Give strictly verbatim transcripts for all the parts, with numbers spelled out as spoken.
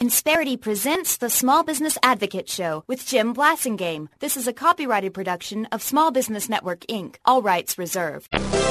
Insperity presents the Small Business Advocate Show with Jim Blasingame. This is a copyrighted production of Small Business Network, Incorporated. All rights reserved.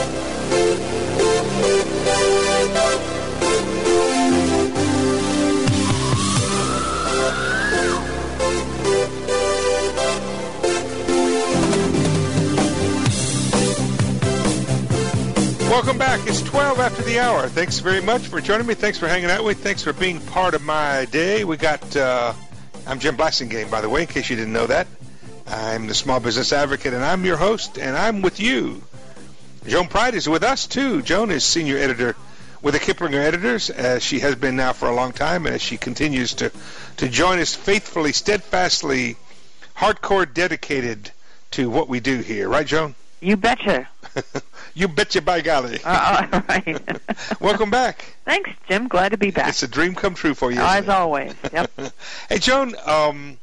Welcome back. It's twelve after the hour. Thanks very much for joining me. Thanks for hanging out with me. Thanks for being part of my day. We got, uh, I'm Jim Blasingame, by the way, in case you didn't know that. I'm the Small Business Advocate, and I'm your host, and I'm with you. Joan Pride is with us, too. Joan is senior editor with the Kiplinger Editors, as she has been now for a long time, and as she continues to, to join us faithfully, steadfastly, hardcore dedicated to what we do here. Right, Joan? You betcha. You betcha, by golly. Uh, all right. Welcome back. Thanks, Jim. Glad to be back. It's a dream come true for you. As always. Yep. Hey, Joan, um,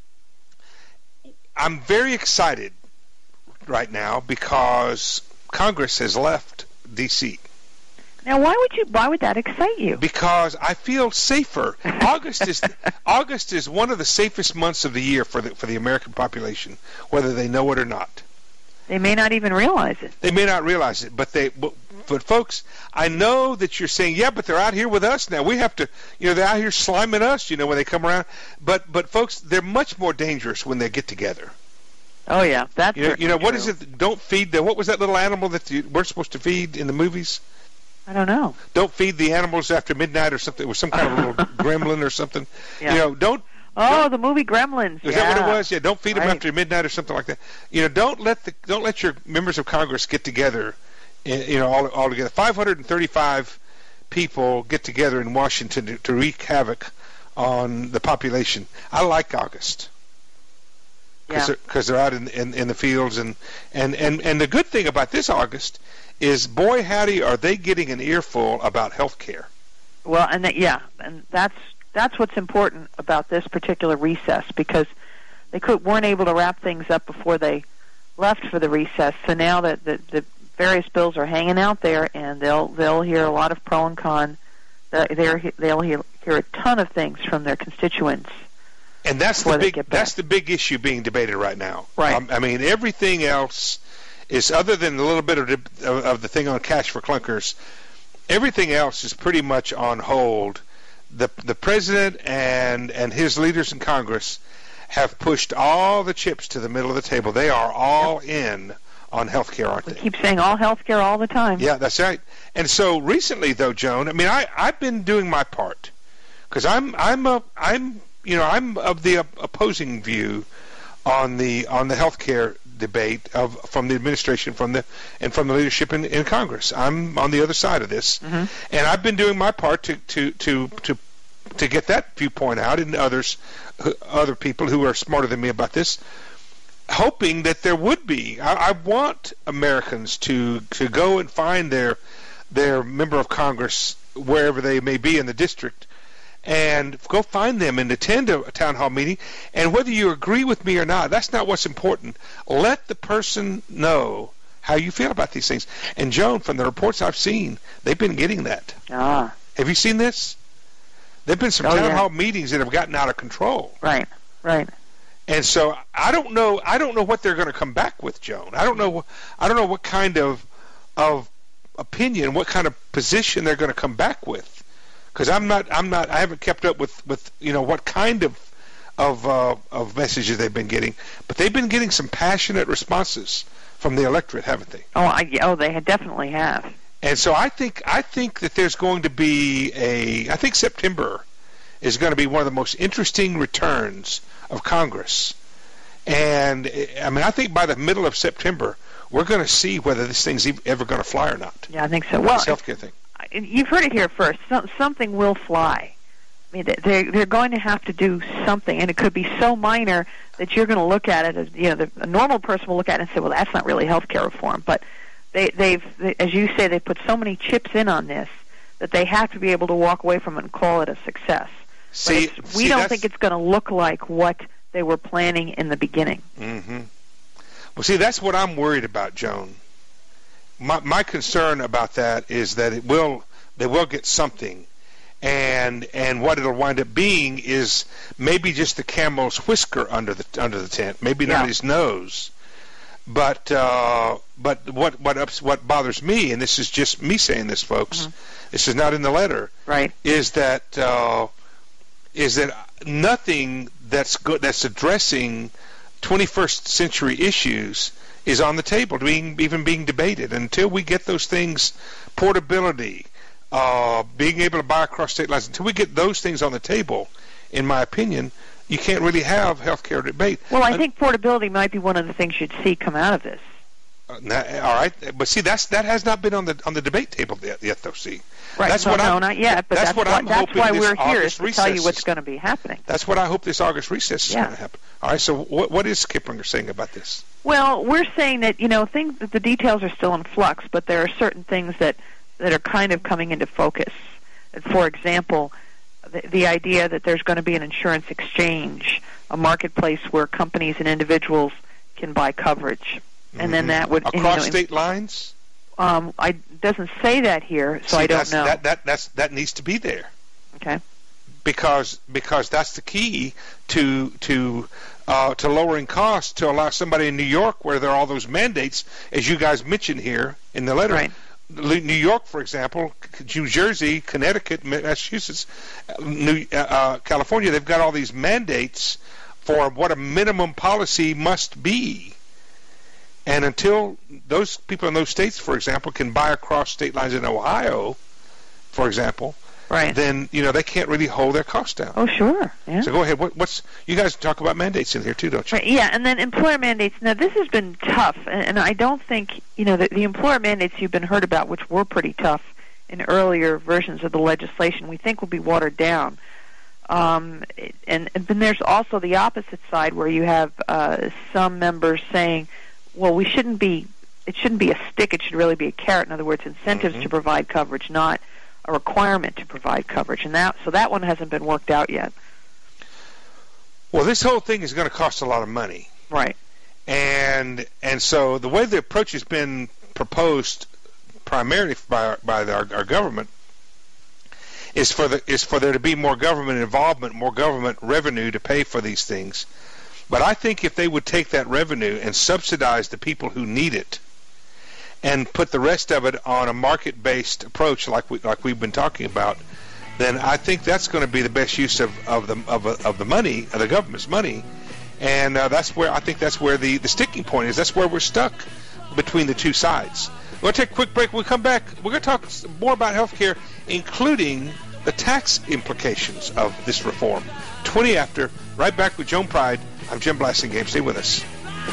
I'm very excited right now because Congress has left D C Now, why would you? Why would that excite you? Because I feel safer. August is August is one of the safest months of the year for the for the American population, whether they know it or not. They may not even realize it. They may not realize it, but they. But, but folks, I know that you're saying, yeah, but they're out here with us now. We have to, you know, they're out here sliming us, you know, when they come around. But, but folks, they're much more dangerous when they get together. Oh yeah, that's you know, you know what true. is it? Don't feed the. What was that little animal that you, we're supposed to feed in the movies? I don't know. Don't feed the animals after midnight or something. It was some kind of little gremlin or something. Yeah. You know, don't. Oh, don't, the movie Gremlins. Is yeah. that what it was? Yeah. Don't feed them right. after midnight or something like that. You know, don't let the don't let your members of Congress get together. You know, all all together. five hundred thirty-five people get together in Washington to, to wreak havoc on the population. I like August. Because yeah. they're, they're out in, in in the fields, and, and, and, and the good thing about this August is, boy howdy, are they getting an earful about health care. Well, and that, yeah, and that's that's what's important about this particular recess, because they could, weren't able to wrap things up before they left for the recess. So now that the, the various bills are hanging out there, and they'll they'll hear a lot of pro and con. They're, they'll hear, hear a ton of things from their constituents. And that's the big that's the big issue being debated right now. Right. Um, I mean, everything else is, other than a little bit of the, of, of the thing on cash for clunkers, everything else is pretty much on hold. The the president and and his leaders in Congress have pushed all the chips to the middle of the table. They are all yep. in on health care, aren't we they? We keep saying all health care all the time. Yeah, that's right. And so recently, though, Joan, I mean, I I've been doing my part, because I'm I'm a I'm you know I'm of the opposing view on the on the health care debate of from the administration, from the and from the leadership in, in Congress. I'm on the other side of this, mm-hmm. and I've been doing my part to to to to, to get that viewpoint out, and others other people who are smarter than me about this, hoping that there would be. I, I want Americans to to go and find their their member of Congress wherever they may be in the district, and go find them and attend a, a town hall meeting. And whether you agree with me or not, that's not what's important. Let the person know how you feel about these things. And Joan, from the reports I've seen, they've been getting that. Ah. Have you seen this? There've been some oh, town yeah. hall meetings that have gotten out of control. Right, right. And so I don't know. I don't know what they're going to come back with, Joan. I don't know. I don't know what kind of of opinion, what kind of position they're going to come back with. Because I'm not, I'm not, I haven't kept up with, with you know, what kind of of uh, of messages they've been getting, but they've been getting some passionate responses from the electorate, haven't they? Oh, I, oh, they definitely have. And so I think, I think that there's going to be a, I think September is going to be one of the most interesting returns of Congress, and I mean, I think by the middle of September we're going to see whether this thing's ever going to fly or not. Yeah, I think so. Well, this healthcare thing. You've heard it here first. Something will fly. I mean, they're, they're going to have to do something, and it could be so minor that you're going to look at it as, you know, the, a normal person will look at it and say, well, that's not really health care reform. But they, they've, they, as you say, they've put so many chips in on this that they have to be able to walk away from it and call it a success. See, we see, don't that's... think it's going to look like what they were planning in the beginning. Mm-hmm. Well, see, that's what I'm worried about, Joan. My, my concern about that is that it will they will get something, and and what it'll wind up being is maybe just the camel's whisker under the under the tent, maybe not Yeah. his nose. But uh, but what what ups, what bothers me, and this is just me saying this, folks, Mhm. this is not in the letter, Right. is that uh, is that nothing that's good that's addressing twenty-first century issues is on the table, being even being debated until we get those things, portability, uh, being able to buy across state lines. Until we get those things on the table, in my opinion, you can't really have healthcare debate. Well, I And- think portability might be one of the things you'd see come out of this. Uh, na- all right, but see, that's that has not been on the on the debate table yet, yet though. See, Right. That's no, what no, I'm- not yet. But that's that's, what why, I'm that's hoping why this we're here August is to tell you recess what's is- going to be happening. that's what I hope this August recess is Yeah. going to happen. All right, so what what is Kiplinger saying about this? Well, we're saying that you know things that the details are still in flux, but there are certain things that that are kind of coming into focus. For example, the, the idea that there's going to be an insurance exchange, a marketplace where companies and individuals can buy coverage, and then Mhm. that would across you know, state lines. Um, I doesn't say that here, so See, I don't that's, know. That that that's that needs to be there Okay. because because that's the key to to uh, to lowering costs, to allow somebody in New York where there are all those mandates, as you guys mentioned here in the letter. Right. New York, for example, New Jersey, Connecticut, Massachusetts, New, uh, California, they've got all these mandates for what a minimum policy must be. And until those people in those states, for example, can buy across state lines in Ohio, for example, Right. then you know they can't really hold their costs down. Oh, sure. Yeah. So go ahead. What, what's you guys talk about mandates in here too, don't you? Right, yeah, and then employer mandates. Now, this has been tough, and, and I don't think, you know, the, the employer mandates you've been heard about, which were pretty tough in earlier versions of the legislation, we think will be watered down. Um, and, and then there's also the opposite side where you have uh, some members saying, well, we shouldn't be, it shouldn't be a stick, it should really be a carrot. In other words, incentives Mhm. to provide coverage, not a requirement to provide coverage. And that, so that one hasn't been worked out yet. Well, this whole thing is going to cost a lot of money. Right. And and so the way the approach has been proposed primarily by our, by our, our government is for the is for there to be more government involvement, more government revenue to pay for these things. But I think if they would take that revenue and subsidize the people who need it, and put the rest of it on a market-based approach, like we like we've been talking about, then I think that's going to be the best use of, of the of, of the money, of the government's money, and uh, that's where I think that's where the, the sticking point is. That's where we're stuck between the two sides. We'll take a quick break. We'll come back. We're going to talk more about healthcare, including the tax implications of this reform. twenty after, right back with Joan Pride. I'm Jim Blasingame. Stay with us.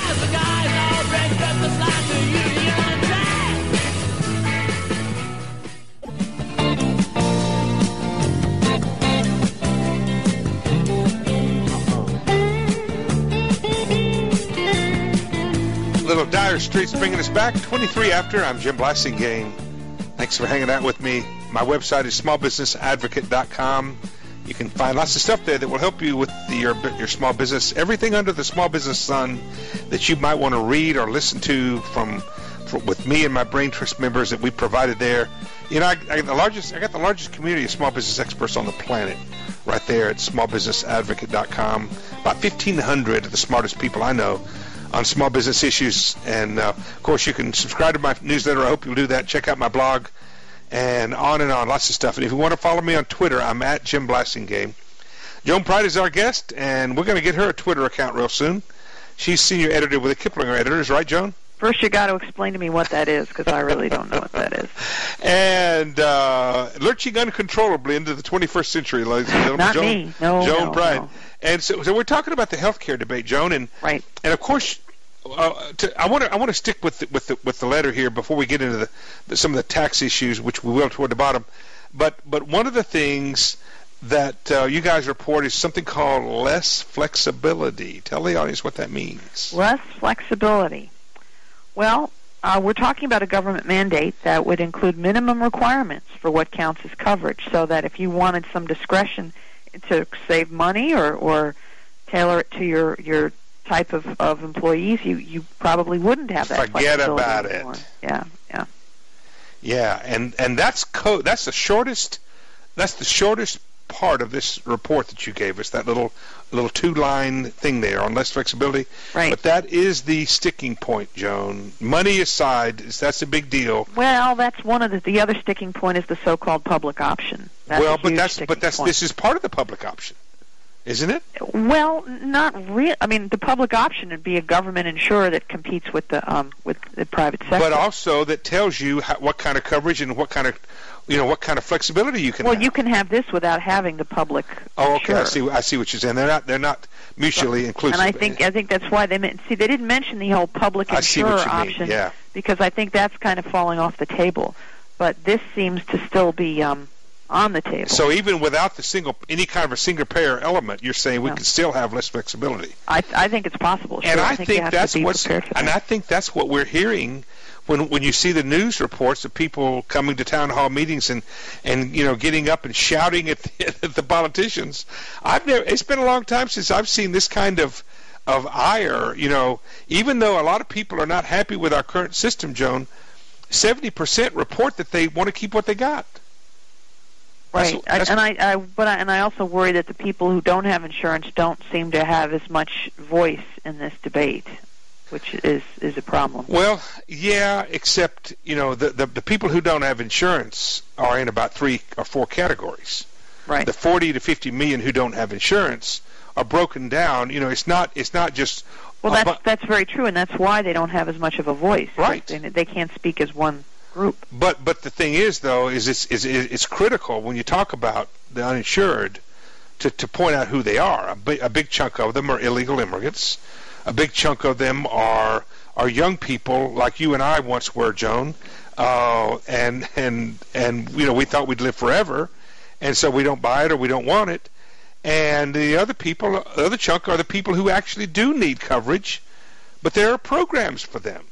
Little Dire Straits bringing us back. twenty-three after. I'm Jim Blasingame. Thanks for hanging out with me. My website is small business advocate dot com. You can find lots of stuff there that will help you with the, your your small business. Everything under the small business sun that you might want to read or listen to from, from with me and my Brain Trust members that we provided there. You know, I, I got the largest I got the largest community of small business experts on the planet right there at small business advocate dot com. About fifteen hundred of the smartest people I know on small business issues. And, uh, of course, you can subscribe to my newsletter. I hope you'll do that. Check out my blog. And on and on, lots of stuff. And if you want to follow me on Twitter, I'm at Jim Blasingame. Joan Pride is our guest, and we're going to get her a Twitter account real soon. She's senior editor with the Kiplinger Editors, right, Joan? First, you got to explain to me what that is, because I really don't know what that is. And uh, lurching uncontrollably into the twenty-first century, ladies and gentlemen. Not Joan, me. No, Joan no, Pride. no. And so, so we're talking about the healthcare debate, Joan, and Right. and of course, uh, to, I want to I want to stick with the, with the, with the letter here before we get into the, the, some of the tax issues, which we will toward the bottom. But but one of the things that uh, you guys report is something called less flexibility. Tell the audience what that means. Less flexibility. Well, uh, we're talking about a government mandate that would include minimum requirements for what counts as coverage, so that if you wanted some discretion to save money or, or tailor it to your, your type of, of employees, you, you probably wouldn't have that Forget flexibility about anymore. it. Yeah, yeah. Yeah, and, and that's co- that's the shortest that's the shortest part of this report that you gave us, that little little two-line thing there on less flexibility. Right. But that is the sticking point, Joan. Money aside, that's a big deal. Well, that's one of the the other sticking point is the so-called public option. That's well, a but huge that's sticking but that's point. this is part of the public option, isn't it? Well, not really. I mean, the public option would be a government insurer that competes with the um with the private sector. But also that tells you how, what kind of coverage and what kind of you know what kind of flexibility you can well, have. you can have this without having the public Oh, okay. insurer. I see. I see what you're saying. They're not. They're not mutually inclusive. And I think I think that's why they meant, see they didn't mention the whole public I see insurer what you mean, option yeah. because I think that's kind of falling off the table. But this seems to still be um, on the table. So even without the single any kind of a single payer element, you're saying we No. can still have less flexibility. I I think it's possible. Sure. And I, I think, think you have that's to be what's prepared for that. and I think that's what we're hearing when when you see the news reports of people coming to town hall meetings and and you know getting up and shouting at the, at the politicians. I've never. It's been a long time since I've seen this kind of of ire. You know, even though a lot of people are not happy with our current system, Joan, seventy percent report that they want to keep what they got. Right, That's- that's- I, and I, I, but I, and I also worry that the people who don't have insurance don't seem to have as much voice in this debate, which is is a problem. Well, yeah, except you know the, the the people who don't have insurance are in about three or four categories. Right. The forty to fifty million who don't have insurance are broken down. You know, it's not it's not just Well, uh, that's that's very true, and that's why they don't have as much of a voice. Right. They, they can't speak as one group. But but the thing is, though, is it's is it's critical when you talk about the uninsured to, to point out who they are. A big, a big chunk of them are illegal immigrants. A big chunk of them are are young people like you and I once were, Joan. Uh, and and and you know we thought we'd live forever, and so we don't buy it or we don't want it. And the other people, the other chunk are the people who actually do need coverage, but there are programs for them.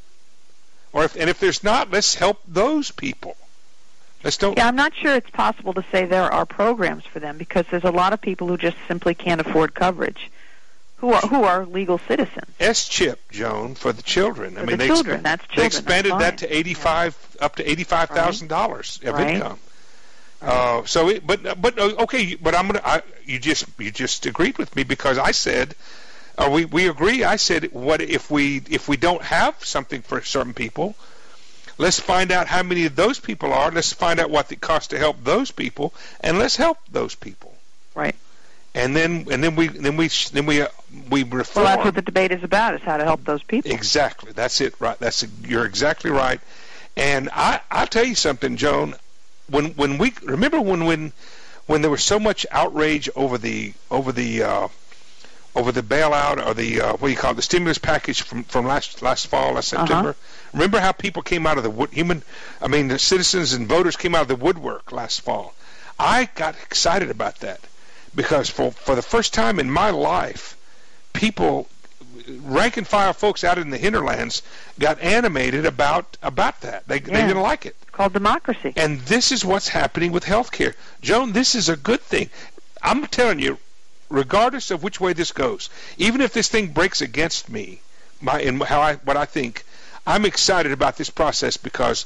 Or if, and if there's not, let's help those people. Let's don't. Yeah, I'm not sure it's possible to say there are programs for them because there's a lot of people who just simply can't afford coverage, who are who are legal citizens. S chip, Joan, for the children. For I mean, the they, children, exp- that's they children, expanded that's that to fine. eighty-five, up to eighty-five thousand dollars of Right. income. Uh, so, it, but but uh, okay, but I'm gonna. I, you just you just agreed with me because I said, uh, we we agree. I said, what if we if we don't have something for certain people? Let's find out how many of those people are. Let's find out what it costs to help those people, and let's help those people. Right. And then and then we then we then we uh, we reform. Well, that's what the debate is about: is how to help those people. Exactly. That's it. Right. That's you're exactly right. And I I'll tell you something, Joan. When when we remember when when when there was so much outrage over the over the uh, over the bailout or the uh, what do you call it, the stimulus package from, from last last fall, last September. Uh-huh. Remember how people came out of the wood, human, I mean the citizens and voters came out of the woodwork last fall. I got excited about that because for for the first time in my life, people, rank and file folks out in the hinterlands, got animated about about that. They they Yeah. didn't like it. Called democracy. And this is what's happening with healthcare. Joan, this is a good thing. I'm telling you, regardless of which way this goes, even if this thing breaks against me, my in how I what I think, I'm excited about this process because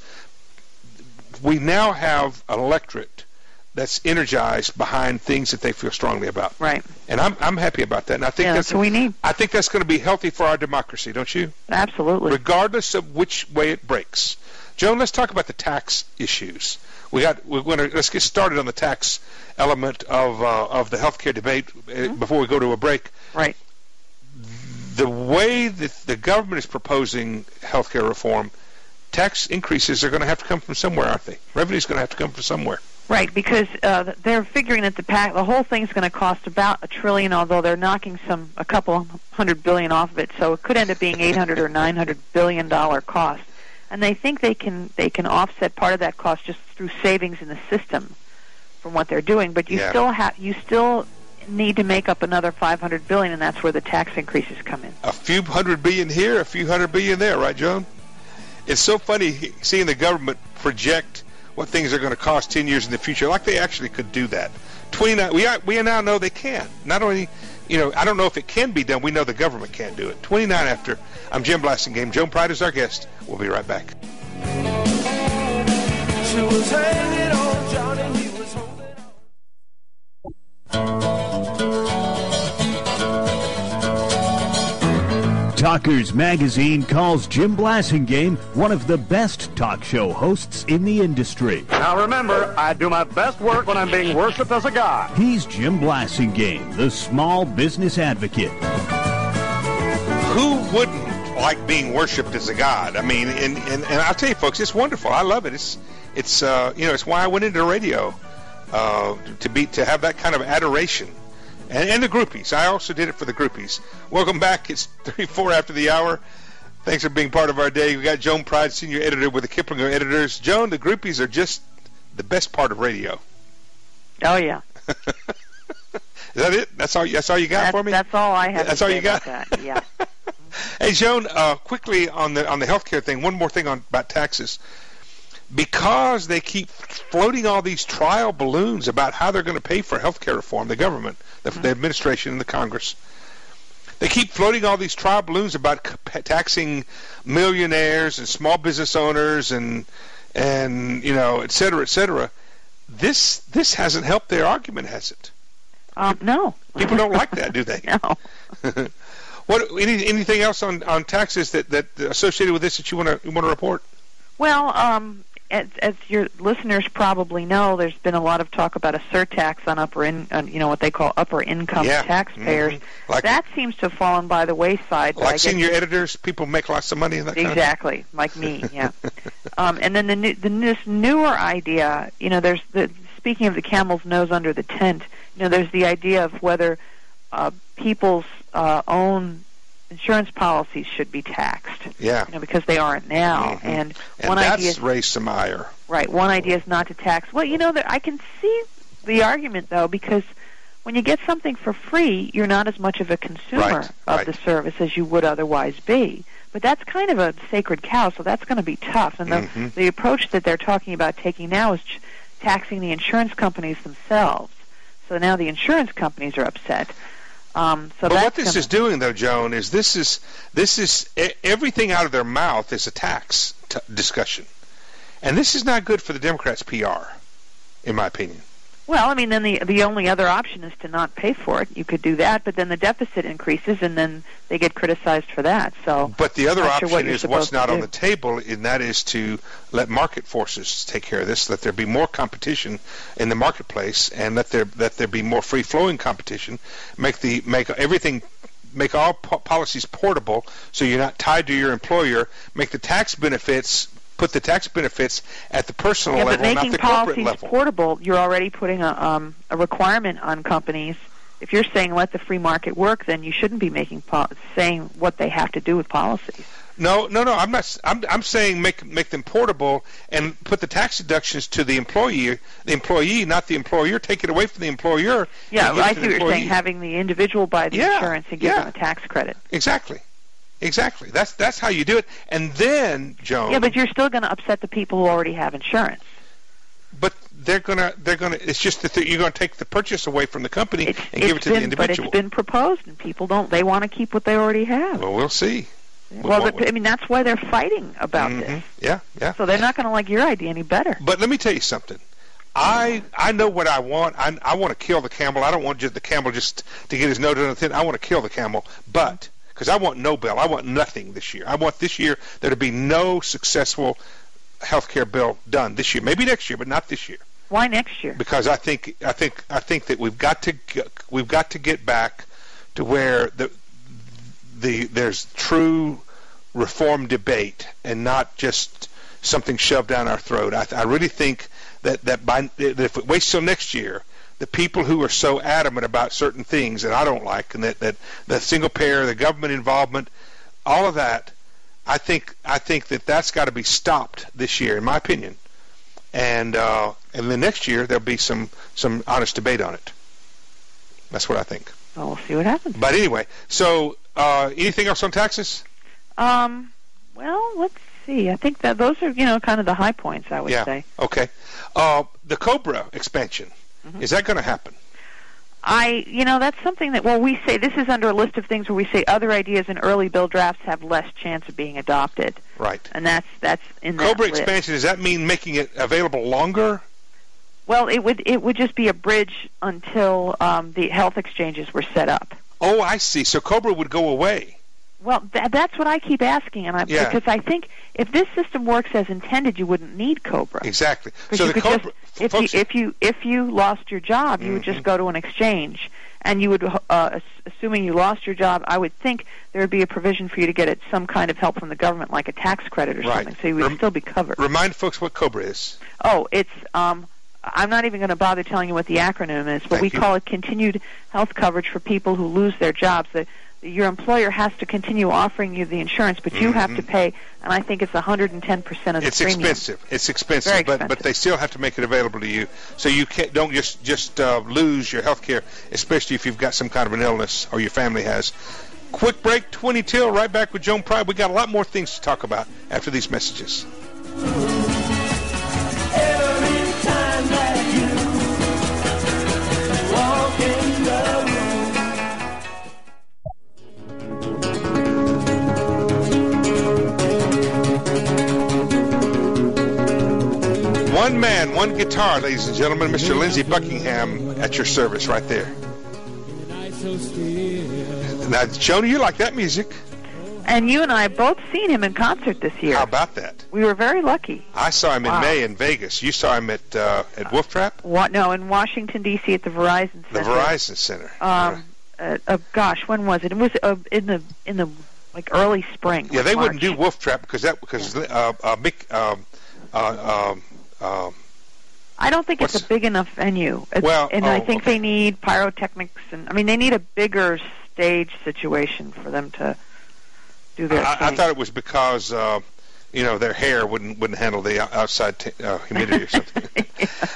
we now have an electorate that's energized behind things that they feel strongly about. Right. And I'm I'm happy about that. And I think Yeah, that's that's what we need. I think that's going to be healthy for our democracy, don't you? Absolutely. Regardless of which way it breaks. Joan, let's talk about the tax issues. We got. We're going to let's get started on the tax element of uh, of the healthcare debate uh, Mm-hmm. before we go to a break. Right. The way that the government is proposing healthcare reform, tax increases are going to have to come from somewhere, aren't they? Revenue is going to have to come from somewhere. Right, because uh, they're figuring that the pack, the whole thing's going to cost about a trillion, although they're knocking some a couple hundred billion off of it, so it could end up being eight hundred or nine hundred billion dollar cost. And they think they can they can offset part of that cost just through savings in the system from what they're doing. But you Yeah. still have you still need to make up another five hundred billion, and that's where the tax increases come in. A few hundred billion here, a few hundred billion there, right, Joan? It's so funny seeing the government project what things are going to cost ten years in the future, like they actually could do that. twenty-nine, we are, we now know they can. Not only, you know, I don't know if it can be done. We know the government can't do it. twenty-nine after. I'm Jim Blasingame. Joan Pride is our guest. We'll be right back. She was hanging on Johnny, he was holding Talkers Magazine calls Jim Blasingame one of the best talk show hosts in the industry. Now remember, I do my best work when I'm being worshipped as a god. He's Jim Blasingame, the small business advocate. Who wouldn't like being worshipped as a god? I mean, and, and, and I'll tell you, folks, it's wonderful. I love it. It's it's uh, you know, it's why I went into radio uh, to be to have that kind of adoration. And, and the groupies. I also did it for the groupies. Welcome back. It's thirty-four after the hour. Thanks for being part of our day. We got Joan Pride, senior editor with the Kiplinger Editors. Joan, the groupies are just the best part of radio. Oh yeah. Is that it? That's all. That's all you got that's, for me. That's all I have. That's to all say you got. About that. Yeah. Hey, Joan. Uh, quickly on the on the healthcare thing. One more thing on about taxes. Because they keep floating all these trial balloons about how they're going to pay for health care reform, the government, the, mm-hmm. the administration, and the Congress, they keep floating all these trial balloons about taxing millionaires and small business owners and and you know, et cetera, et cetera. This this hasn't helped their argument, has it? Um, no. People don't like that, do they? No. What? Any, anything else on, on taxes that, that associated with this that you want to want to report? Well, um, as, as your listeners probably know, there's been a lot of talk about a surtax on upper, in, on, you know, what they call upper income yeah. taxpayers. Mm-hmm. Like, that seems to have fallen by the wayside. Like senior editors, people make lots of money in that. Exactly, kind of like me. Yeah. um, and then the, new, the this newer idea, you know, there's the speaking of the camel's nose under the tent. You know, there's the idea of whether uh, people's uh, own insurance policies should be taxed. Yeah. You know, because they aren't now. Mm-hmm. And, and one that's idea is, raised some ire. Right. One idea is not to tax. Well, you know, there, I can see the argument, though, because when you get something for free, you're not as much of a consumer right, of right. the service as you would otherwise be. But that's kind of a sacred cow, so that's going to be tough. And the, mm-hmm. the approach that they're talking about taking now is ch- taxing the insurance companies themselves. So now the insurance companies are upset. Um, so but that's what this gonna... is doing, though, Joan, is this is this is everything out of their mouth is a tax t- discussion, and this is not good for the Democrats' P R, in my opinion. Well, I mean, then the the only other option is to not pay for it. You could do that, but then the deficit increases, and then they get criticized for that. So, but the other option sure what is what's not on do. the table, and that is to let market forces take care of this. Let there be more competition in the marketplace, and let there let there be more free flowing competition. Make the make everything. Make all po- policies portable, so you're not tied to your employer. Make the tax benefits. Put the tax benefits at the personal yeah, level, but not making the corporate policies level. portable, you're already putting a, um, a requirement on companies. If you're saying let the free market work, then you shouldn't be making po- saying what they have to do with policies. No, no, no. I'm not. I'm, I'm saying make make them portable and put the tax deductions to the employee, the employee, not the employer. Take it away from the employer. Yeah, I see what you're saying. Having the individual buy the yeah, insurance and give yeah. them a tax credit. Exactly. Exactly. That's that's how you do it. And then, Joan. Yeah, but you're still going to upset the people who already have insurance. But they're gonna they're gonna. It's just that you're going to take the purchase away from the company it's, and give it to been, the individual. But it's been proposed, and people don't. They want to keep what they already have. Well, we'll see. Well, what, but, I mean, that's why they're fighting about mm-hmm. this. Yeah, yeah. So they're not going to like your idea any better. But let me tell you something. I I know what I want. I I want to kill the camel. I don't want just the camel just to get his nose under the tent. I want to kill the camel, but because I want no bill. I want nothing this year. I want this year there to be no successful health care bill done this year. Maybe next year, but not this year. Why next year? Because I think I think I think that we've got to get, we've got to get back to where the the there's true reform debate and not just something shoved down our throat. I, I really think that that, by, that if it waits till next year, the people who are so adamant about certain things that I don't like, and that that the single payer, the government involvement, all of that, I think I think that that's got to be stopped this year, in my opinion. And uh, and then next year there'll be some some honest debate on it. That's what I think. Well, we'll see what happens. But anyway, so uh, anything else on taxes? Um. Well, let's see. I think that those are, you know, kind of the high points, I would yeah. say. Okay. Uh, the COBRA expansion, mm-hmm. is that going to happen? I, you know, that's something that, well, we say, this is under a list of things where we say other ideas in early bill drafts have less chance of being adopted. Right. And that's that's in that COBRA list. expansion, does that mean making it available longer? Well, it would it would just be a bridge until um, the health exchanges were set up. Oh, I see. So COBRA would go away. Well, th- that's what I keep asking, and I Yeah. because I think if this system works as intended, you wouldn't need COBRA. Exactly. Because So you the could COBRA, just, if folks, you if you if you lost your job, you would just go to an exchange, and you would, uh, ass- assuming you lost your job, I would think there would be a provision for you to get it, some kind of help from the government, like a tax credit or Right. something, so you would Rem- still be covered. remind folks what COBRA is. Oh, it's um, I'm not even going to bother telling you what the acronym is, but Thank we you. call it continued health coverage for people who lose their jobs. The, your employer has to continue offering you the insurance, but you have to pay, and I think it's one hundred ten percent of the It's premium. expensive. It's expensive, Very but expensive. but they still have to make it available to you, so you can't don't just just uh, lose your health care, especially if you've got some kind of an illness or your family has. Quick break, twenty till. Right back with Joan Pride. We got a lot more things to talk about after these messages. One man, one guitar, ladies and gentlemen. Mister Lindsey Buckingham at your service right there. Now, Joni, you like that music. And you and I have both seen him in concert this year. How about that? We were very lucky. I saw him in Wow. May in Vegas. You saw him at uh, at Wolf Trap? What? No, in Washington D C at the Verizon The Center. Verizon Center. Um, uh, uh, gosh, when was it? It was uh, in the in the like early spring. yeah, like they March. wouldn't do Wolf Trap because that because uh, uh, Mick, um, uh, um, um, I don't think it's What's- a big enough venue. It's, Well, and I oh, think okay. they need pyrotechnics, and I mean they need a bigger stage situation for them to do their I, thing. I thought it was because uh, you know their hair wouldn't wouldn't handle the o- outside t- uh, humidity or something.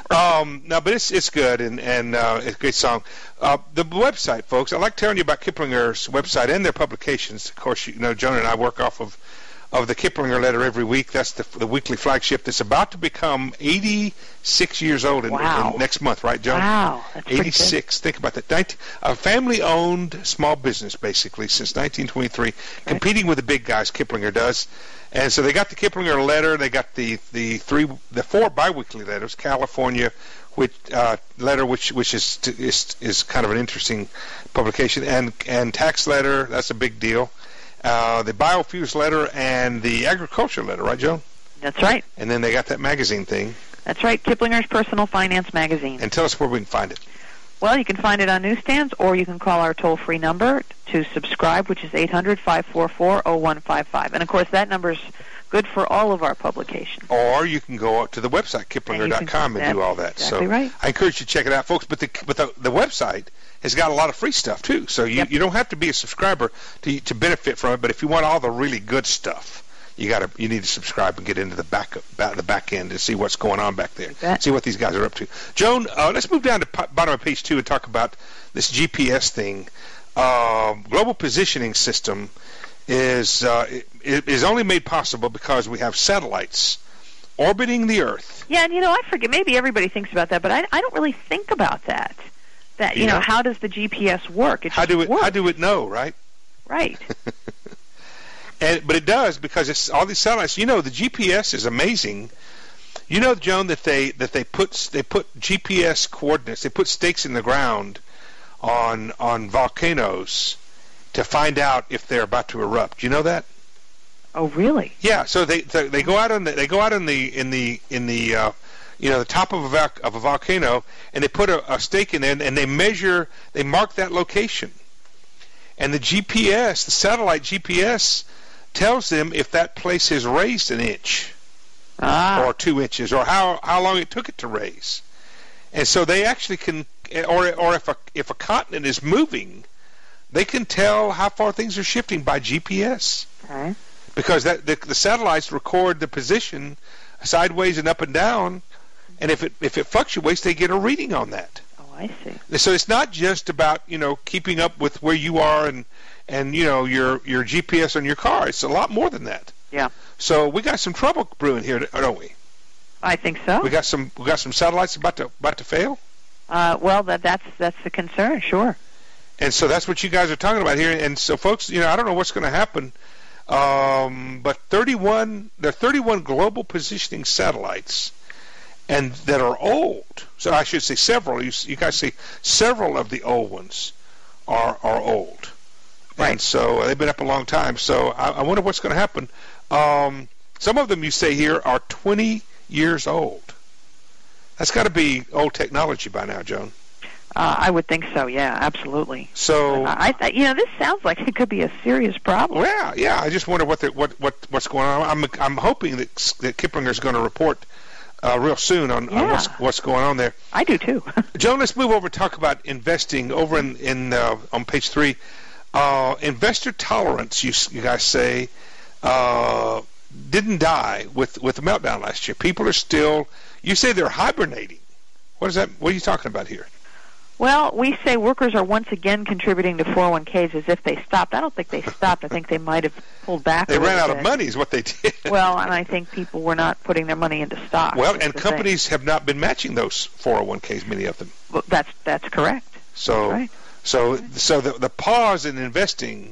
um, no, but it's it's good and and uh, it's a great song. Uh, the website, folks. I like telling you about Kiplinger's website and their publications. Of course, you know Joan and I work off of of the Kiplinger letter every week. That's the the weekly flagship that's about to become eighty-six years old in, Wow. in next month, right, Joan? Wow, that's pretty good. eighty-six. Think about that. nineteen, a family-owned small business, basically, since nineteen twenty-three, competing with the big guys. Kiplinger does, and so they got the Kiplinger letter. They got the the three, the four biweekly letters. California, which uh, letter, which which is is is kind of an interesting publication, and and tax letter. That's a big deal. Uh, the biofuels letter and the agriculture letter, right, Joan? That's right. And then they got that magazine thing. That's right. Kiplinger's Personal Finance Magazine. And tell us where we can find it. Well, you can find it on newsstands, or you can call our toll-free number to subscribe, which is eight hundred, five four four, zero one five five. And, of course, that number's good for all of our publications. Or you can go out to the website, kiplinger dot com, and, And you can- do all that. exactly so right. I encourage you to check it out, folks. But the but the, the website has got a lot of free stuff, too. So you, Yep. you don't have to be a subscriber to to benefit from it. But if you want all the really good stuff, you got to you need to subscribe and get into the back, back the back end to see what's going on back there. bet. See what these guys are up to. Joan, uh, let's move down to p- bottom of page two and talk about this G P S thing. Um, global positioning system is uh, i- is only made possible because we have satellites orbiting the Earth. Yeah, and, you know, I forget. Maybe everybody thinks about that, but I, I don't really think about that. That, you Yeah. know, how does the G P S work? It How just do it? works. How do it know, right? Right. And but it does because it's all these satellites. You know, the G P S is amazing. You know, Joan, that they that they put they put G P S coordinates. They put stakes in the ground on on volcanoes to find out if they're about to erupt. Do you know that? Oh, really? Yeah. So they they, they go out on the, they go out in the in the in the uh, you know the top of a vol- of a volcano, and they put a, a stake in there, and they measure, they mark that location, and the G P S, the satellite G P S, tells them if that place has raised an inch Ah. or two inches, or how how long it took it to raise, and so they actually can, or or if a if a continent is moving, they can tell how far things are shifting by G P S. Okay. Because that the, the satellites record the position sideways and up and down, and if it if it fluctuates, they get a reading on that. Oh, I see. So it's not just about you know keeping up with where you are and and you know your your G P S on your car. It's a lot more than that. Yeah. So we got some trouble brewing here, don't we? I think so. We got some we got some satellites about to about to fail, Uh, well, that that's that's the concern, sure. and so that's what you guys are talking about here. And so, folks, you know, I don't know what's going to happen. Um, but thirty-one, there are thirty-one global positioning satellites, and that are old. So I should say several. You, you guys say several of the old ones are are old. Right. And so they've been up a long time. So I, I wonder what's going to happen. Um, some of them, you say here, are twenty years old. That's got to be old technology by now, Joan. Uh, I would think so. Yeah, absolutely. So I, I, you know, this sounds like it could be a serious problem. Well, yeah, yeah. I just wonder what the, what what what's going on. I'm I'm hoping that that Kiplinger's going to report uh, real soon on, Yeah. on what's what's going on there. I do too. Joan, let's move over and talk about investing over in in uh, on page three. Uh, investor tolerance, you, you guys say, uh, didn't die with, with the meltdown last year. People are still, you say they're hibernating. What is that? What are you talking about here? Well, we say workers are once again contributing to four oh one k's as if they stopped. I don't think they stopped. I think they might have pulled back. They a ran little out bit. of money is what they did. Well, and I think people were not putting their money into stocks. Well, That's and the companies have not been matching those four oh one k's, many of them. thing. Well, that's that's correct. So, Right. so, so the, the pause in investing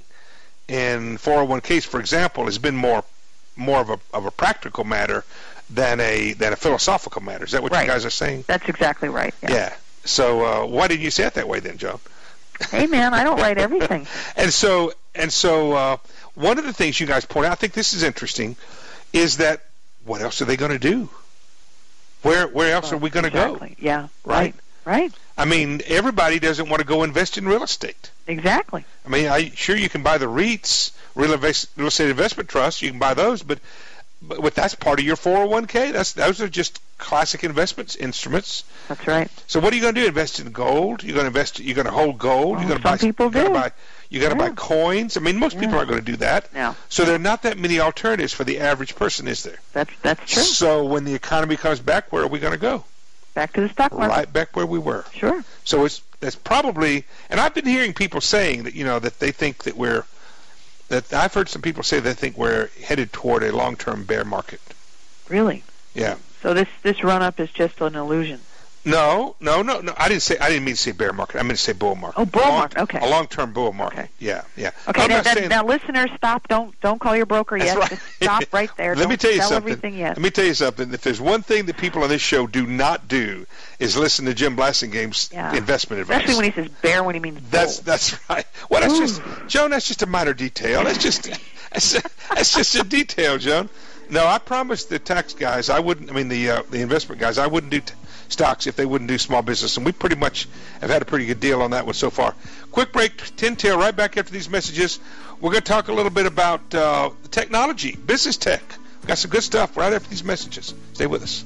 in four oh one k's, for example, has been more, more of a of a practical matter than a than a philosophical matter. Is that what Right. you guys are saying? That's exactly right. Yeah. Yeah. So, uh, why didn't you say it that way then, Joan? Hey, man, I don't write everything. And so, and so, uh, one of the things you guys point out, I think this is interesting, is that what else are they going to do? Where where else are we going to Exactly. Yeah. Right. Right. Right. go? I mean, everybody doesn't want to go invest in real estate. Exactly. I mean, I sure you can buy the REITs, real, invest, real estate investment trusts. You can buy those, but but what, that's part of your four oh one k. That's those are just classic investments instruments. That's right. So what are you going to do? Invest in gold? You're going to invest? You're going to hold gold? Well, you're going to some buy? people you're going to do. buy? You got to Yeah. buy coins? I mean, most people Yeah. aren't going to do that. No. So there are not that many alternatives for the average person, is there? That's that's true. So when the economy comes back, where are we going to go? Back to the stock market. Right back where we were. Sure. So it's that's probably, and I've been hearing people saying that you know that they think that we're that I've heard some people say they think we're headed toward a long-term bear market. Really. Yeah. So this this run up is just an illusion. No, no, no, no. I didn't say. I didn't mean to say bear market. I meant to say bull market. Oh, bull A long- market, okay. A long-term bull market. Okay. Yeah, yeah. Okay, I'm now, not now, saying- now listeners, stop! Don't don't call your broker That's yet. right. Just stop right there. Let don't me tell you sell something. everything yet. Let me tell you something. If there's one thing that people on this show do not do is listen to Jim Blassingame's Yeah. investment advice. Especially when he says bear when he means That's bull. that's right. Well, that's Ooh. just Joan. That's just a minor detail. That's just that's, that's just a detail, Joan. No, I promised the tax guys I wouldn't. I mean the uh, the investment guys I wouldn't do t- stocks if they wouldn't do small business, and we pretty much have had a pretty good deal on that one so far. Quick break, Tin Tail. Right back after these messages, we're going to talk a little bit about uh, technology, business tech. We've got some good stuff right after these messages. Stay with us.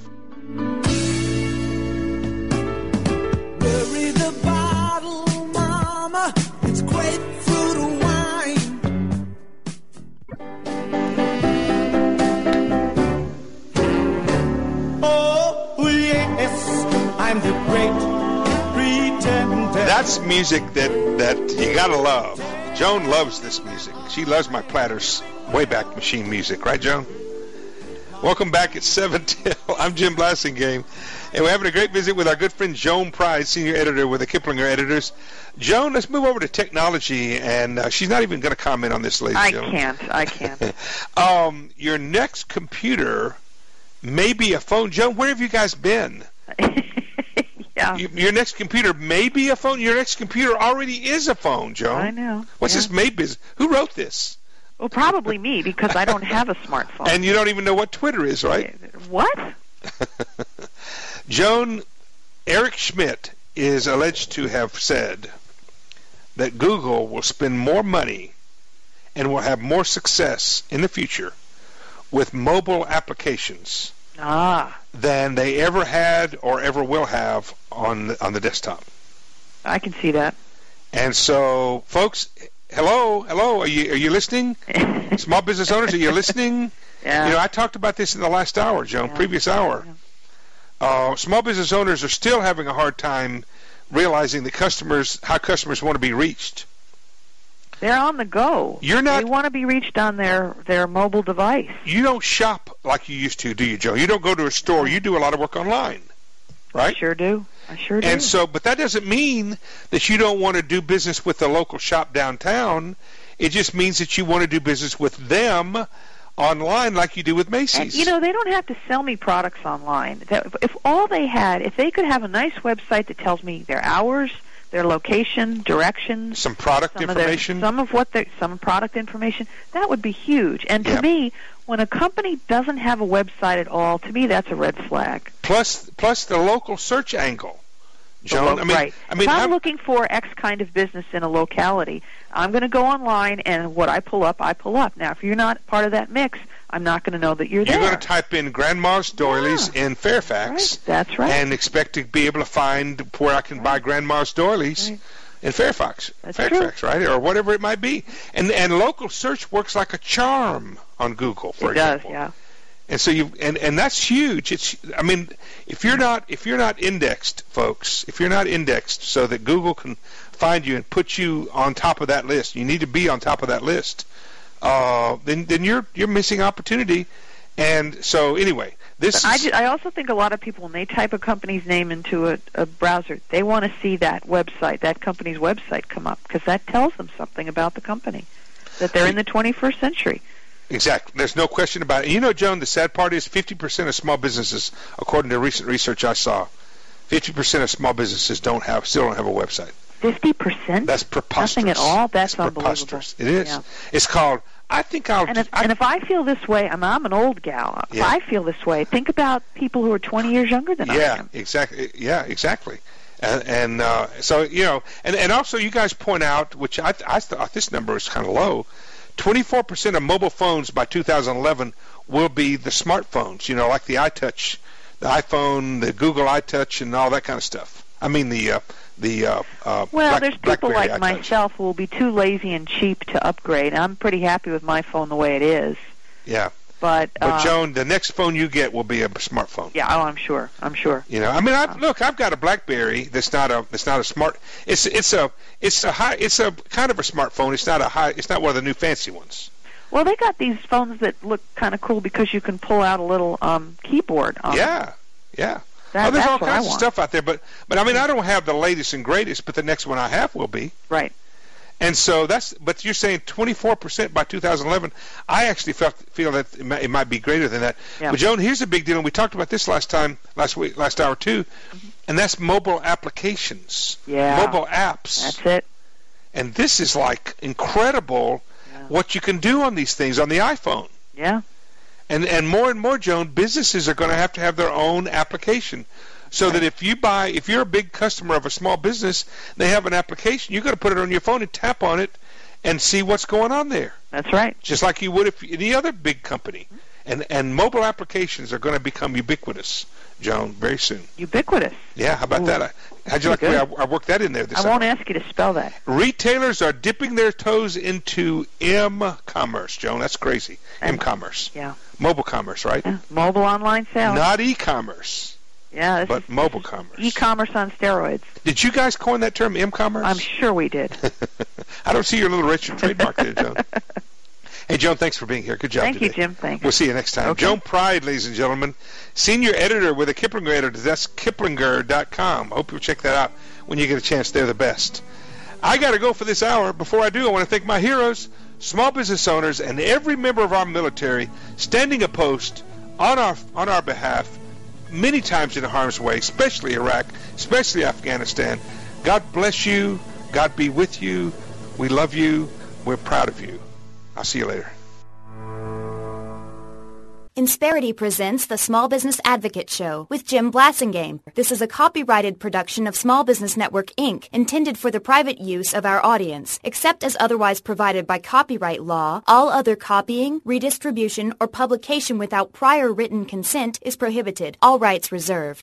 Bury the bottle, mama. It's grapefruit wine. Oh, yes, I'm the great pretender. That's music that, that you gotta love. Joan loves this music. She loves my Platters Wayback Machine music, right, Joan? Welcome back at seven till. I'm Jim Blassingame, and we're having a great visit with our good friend Joan Price, senior editor with the Kiplinger Editors. Joan, let's move over to technology, and uh, she's not even going to comment on this, ladies I and gentlemen. can't. I can't. um, your next computer may be a phone. Joan, where have you guys been? yeah. You, your next computer may be a phone. Your next computer already is a phone, Joan. I know. What's yeah. this may business? Who wrote this? Well, probably me because I don't have a smartphone. And you don't even know what Twitter is, right? What? Joan, Eric Schmidt is alleged to have said that Google will spend more money and will have more success in the future with mobile applications Ah, than they ever had or ever will have on the, on the desktop. I can see that. And so, folks, hello, hello, are you are you listening? Small business owners, are you listening? Yeah. You know, I talked about this in the last hour, Joan, Yeah. previous hour. Yeah. Uh, small business owners are still having a hard time realizing the customers, how customers want to be reached. They're on the go. You're not- They want to be reached on their, their mobile device. You don't shop like you used to, do you, Joan? You don't go to a store. You do a lot of work online, right? I sure do. I sure do. And so, but that doesn't mean that you don't want to do business with the local shop downtown. It just means that you want to do business with them online like you do with Macy's. And, you know, they don't have to sell me products online. If all they had, if they could have a nice website that tells me their hours, their location, directions, some product some information, of their, some of what they, some product information, that would be huge. And to yeah. me, when a company doesn't have a website at all, to me that's a red flag. Plus, plus the local search angle. Joan, Lo- I mean, right. I mean, if I'm, I'm looking for X kind of business in a locality, I'm going to go online, and what I pull up, I pull up. Now, if you're not part of that mix, I'm not going to know that you're, you're there. You're going to type in Grandma's Doilies yeah. in Fairfax. Right. That's right. And expect to be able to find where I can right. buy Grandma's Doilies. Right. In Fairfax, That's Fairfax, true. right, or whatever it might be, and and local search works like a charm on Google, for it example. It does, yeah. And so you and and that's huge. It's I mean, if you're not if you're not indexed, folks, if you're not indexed so that Google can find you and put you on top of that list, you need to be on top of that list. Uh, then then you're you're missing opportunity. And so anyway, this I, is, ju- I also think a lot of people, when they type a company's name into a, a browser, they want to see that website, that company's website come up, because that tells them something about the company, that they're in the twenty-first century. Exactly. There's no question about it. You know, Joan, the sad part is fifty percent of small businesses, according to recent research I saw, fifty percent of small businesses don't have, still don't have a website. fifty percent? That's preposterous. Nothing at all? That's it's unbelievable. Preposterous. It is. Yeah. It's called, I think I'll... And if, I, and if I feel this way, I'm, I'm an old gal. If Yeah. I feel this way, think about people who are twenty years younger than I yeah, am. exactly. Yeah, exactly. And, and uh, so, you know, and, and also you guys point out, which I, I thought this number was kind of low, twenty-four percent of mobile phones by two thousand eleven will be the smartphones, you know, like the iTouch, the iPhone, the Google iTouch, and all that kind of stuff. I mean, the... Uh, the uh, uh, Well, Black, there's people BlackBerry like iTouch. myself who will be too lazy and cheap to upgrade. I'm pretty happy with my phone the way it is. Yeah. But, But um, Joan, the next phone you get will be a smartphone. Yeah, oh, I'm sure. I'm sure. You know, I mean, I, look, I've got a BlackBerry that's not a that's not a smart. It's it's a it's a high it's a kind of a smartphone. It's not a high. It's not one of the new fancy ones. Well, they got these phones that look kind of cool because you can pull out a little um, keyboard on Yeah, them. yeah. That, oh, there's that's all what I kinds of want. stuff out there, but but I mean, I don't have the latest and greatest, but the next one I have will be. Right. And so that's. But you're saying twenty-four percent by two thousand eleven. I actually felt, feel that it might, it might be greater than that. Yeah. But Joan, here's a big deal, and we talked about this last time, last week, last hour too, mm-hmm. and that's mobile applications, Yeah. mobile apps. That's it. And this is like incredible Yeah. what you can do on these things on the iPhone. Yeah. And and more and more, Joan, businesses are going to have to have their own application. So that if you buy, if you're a big customer of a small business, they have an application, you've got to put it on your phone and tap on it and see what's going on there. That's right. Just like you would if any other big company. And and mobile applications are going to become ubiquitous, Joan, very soon. Ubiquitous. Yeah, how about Ooh. that? I, how'd you like the way I, I worked that in there this I won't hour? ask you to spell that. Retailers are dipping their toes into M-commerce, Joan. That's crazy. M-commerce. Yeah. Mobile commerce, right? Yeah. Mobile online sales. Not e-commerce, yeah, this but is mobile commerce. e-commerce on steroids. Did you guys coin that term, M-commerce? I'm sure we did. I don't see your little Richard trademark there, Joan. Hey, Joan, thanks for being here. Good job Thank today. you, Jim. Thanks. We'll see you next time. Okay. Joan Pride, ladies and gentlemen, senior editor with the Kiplinger editor. That's kiplinger dot com. I hope you'll check that out when you get a chance. They're the best. I got to go for this hour. Before I do, I want to thank my heroes, small business owners, and every member of our military standing a post on our on our behalf many times in harm's way, especially Iraq, especially Afghanistan. God bless you. God be with you. We love you. We're proud of you. I'll see you later. Insperity presents the Small Business Advocate Show with Jim Blasingame. This is a copyrighted production of Small Business Network, Incorporated, intended for the private use of our audience. Except as otherwise provided by copyright law, all other copying, redistribution, or publication without prior written consent is prohibited. All rights reserved.